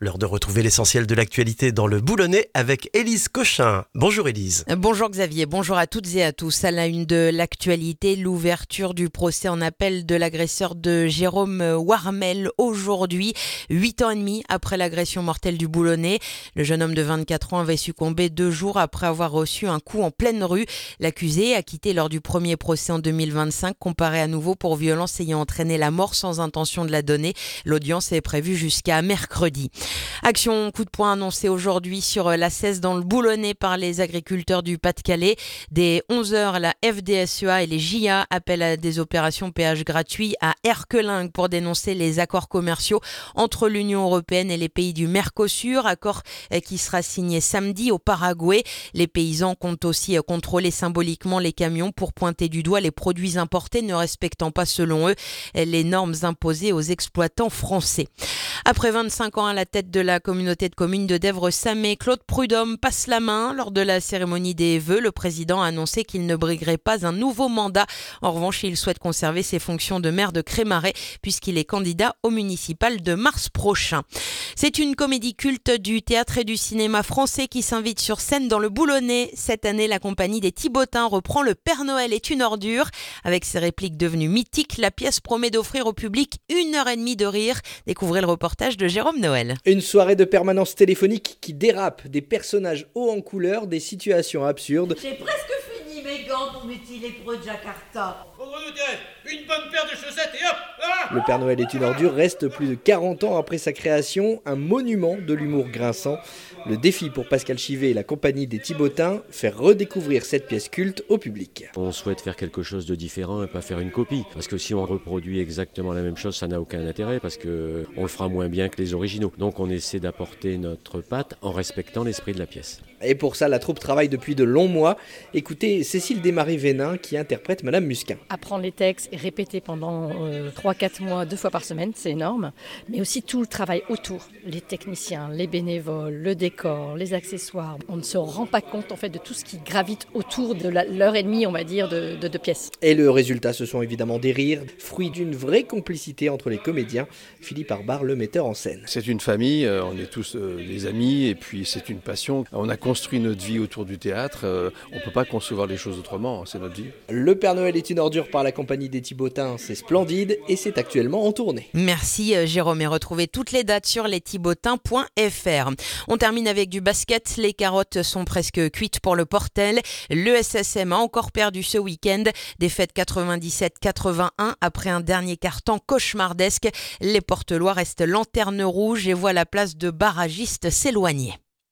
L'heure de retrouver l'essentiel de l'actualité dans le Boulonnais avec Élise Cochin. Bonjour Élise. Bonjour Xavier, bonjour à toutes et à tous. À la une de l'actualité, l'ouverture du procès en appel de l'agresseur de Jérôme Warmel aujourd'hui, 8 ans et demi après l'agression mortelle du Boulonnais. Le jeune homme de 24 ans avait succombé 2 jours après avoir reçu un coup en pleine rue. L'accusé, acquitté lors du premier procès en 2025, comparaît à nouveau pour violence ayant entraîné la mort sans intention de la donner. L'audience est prévue jusqu'à mercredi. Action coup de poing annoncée aujourd'hui sur la l'A16 dans le Boulonnais par les agriculteurs du Pas-de-Calais. Dès 11h, la FDSEA et les JA appellent à des opérations péage gratuits à Erquelingue pour dénoncer les accords commerciaux entre l'Union européenne et les pays du Mercosur, accord qui sera signé samedi au Paraguay. Les paysans comptent aussi contrôler symboliquement les camions pour pointer du doigt les produits importés ne respectant pas selon eux les normes imposées aux exploitants français. Après 25 ans à la tête de la communauté de communes de Dèvres-Samé, Claude Prudhomme passe la main. Lors de la cérémonie des vœux, le président a annoncé qu'il ne briguerait pas un nouveau mandat. En revanche, il souhaite conserver ses fonctions de maire de Crémarais puisqu'il est candidat au municipal de mars prochain. C'est une comédie culte du théâtre et du cinéma français qui s'invite sur scène dans le Boulonnais. Cette année, la compagnie des Thibotins reprend Le Père Noël est une ordure. Avec ses répliques devenues mythiques, la pièce promet d'offrir au public 1h30 de rire. Découvrez le reportage de Jérôme Noël. Une soirée de permanence téléphonique qui dérape, des personnages hauts en couleur, des situations absurdes. J'ai presque fini mes gants, mon petit lépreux de Jakarta. Une bonne paire de chaussettes et hop, ah. Le Père Noël est une ordure reste plus de 40 ans après sa création, un monument de l'humour grinçant. Le défi pour Pascal Chivet et la compagnie des Thibotins, faire redécouvrir cette pièce culte au public. On souhaite faire quelque chose de différent et pas faire une copie. Parce que si on reproduit exactement la même chose, ça n'a aucun intérêt parce qu'on le fera moins bien que les originaux. Donc on essaie d'apporter notre patte en respectant l'esprit de la pièce. Et pour ça, la troupe travaille depuis de longs mois. Écoutez Cécile Desmarais-Vénin qui interprète Madame Musquin. Apprendre les textes et répéter pendant 3-4 mois, 2 fois par semaine, c'est énorme. Mais aussi tout le travail autour, les techniciens, les bénévoles, le décor, les accessoires. On ne se rend pas compte en fait de tout ce qui gravite autour de l'heure et demie, on va dire, de pièces. Et le résultat, ce sont évidemment des rires, fruit d'une vraie complicité entre les comédiens. Philippe Arbar, le metteur en scène. C'est une famille, on est tous des amis et puis c'est une passion. On a construit notre vie autour du théâtre, on ne peut pas concevoir les choses autrement, c'est notre vie. Le Père Noël est une ordure par la compagnie des Thibotins, c'est splendide et c'est actuellement en tournée. Merci Jérôme et retrouvez toutes les dates sur lesthibotins.fr. On termine avec du basket, les carottes sont presque cuites pour le Portel. Le SSM a encore perdu ce week-end, défaite 97-81 après un dernier quart-temps cauchemardesque. Les Portelois restent lanterne rouge et voient la place de barragiste s'éloigner.